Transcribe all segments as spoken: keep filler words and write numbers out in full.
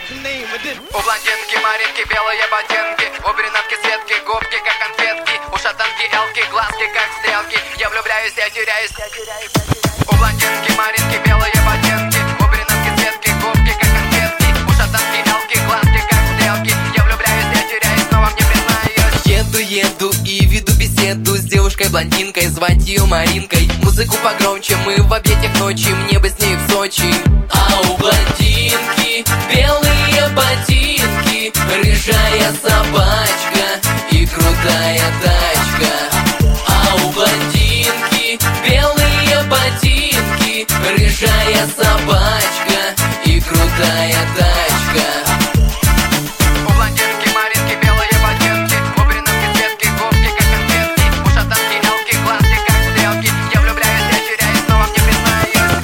У блондинки Маринки белые ботинки, у брюнетки Светки губки как конфетки, у шатанки Элки глазки как стрелки. Я влюбляюсь, я теряюсь, я теряюсь, я теряюсь. У блондинки Маринки белые ботинки, у брюнетки Светки губки как конфетки, у шатанки Элки глазки как стрелки. Я влюбляюсь, я теряюсь, снова мне признаюсь. Еду, еду и веду беседу с девушкой-блондинкой, звать ее Маринкой. Музыку погромче, мы в объятиях ночи, мне бы с ней в Сочи. А у блондинки белые ботинки, рыжая собачка и крутая тачка. А у блондинки белые ботинки, рыжая собачка и крутая тачка. У блондинки Маринки белые ботинки, у брюнетки Светки губки как конфетки, у шатанки Элки глазки как стрелки. Я влюбляюсь, я теряюсь, снова мне признаюсь.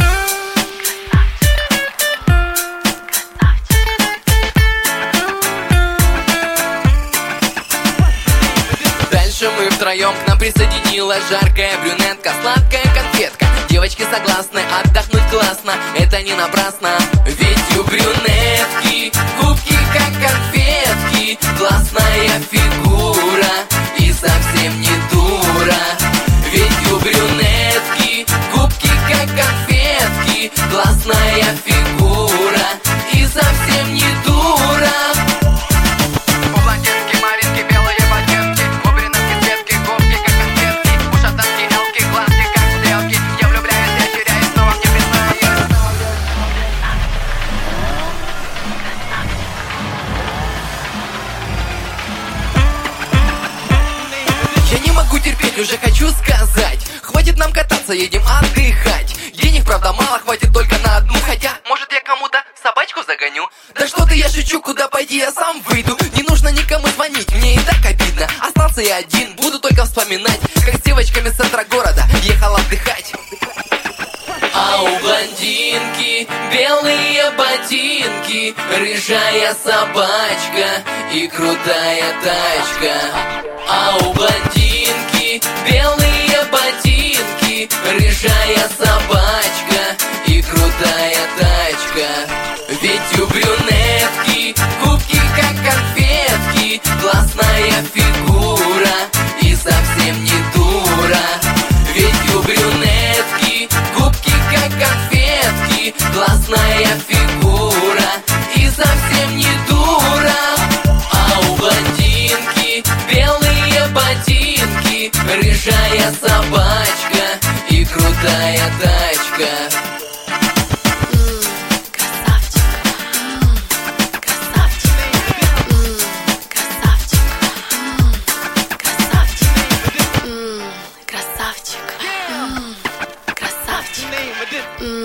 Дальше мы втроем, к нам присоединилась жаркая брюнетка, сладкая конфетка. Девочки согласны, отдохнуть классно, это не напрасно. Ведь у брюнетки губки как конфетки, классная фигура и совсем не дура. Ведь у брюнетки губки как конфетки, классная фигура и совсем не дура. У блондинки Маринки белые ботинки, у брюнетки Светки губки как конфетки, у шатанки Элки глазки как стрелки. Я влюбляюсь, я теряюсь, снова мне признаюсь. Я не могу терпеть, уже хочу сказать: хватит нам кататься, едем отдыхать. Денег, правда, мало, хватит только на одну. Хотя, может, я кому-то собачку загоню. Да что ты, я шучу, куда пойди, я сам выйду. Не нужно никому звонить, мне и так обидно. Остался я один, буду только вспоминать, как с девочками с центра города ехал отдыхать. А у блондинки белые ботинки, рыжая собачка и крутая тачка. А у блондинки белые ботинки, рыжая собачка и крутая тачка. Ведь у брюнетки губки как конфетки, классная фигура и совсем не дура. Ведь у брюнетки губки как конфетки, классная фигура и совсем не дура. А у блондинки белые ботинки, рыжая собачка и крутая тачка. Красавчик, красавчик, красавчик, красавчик.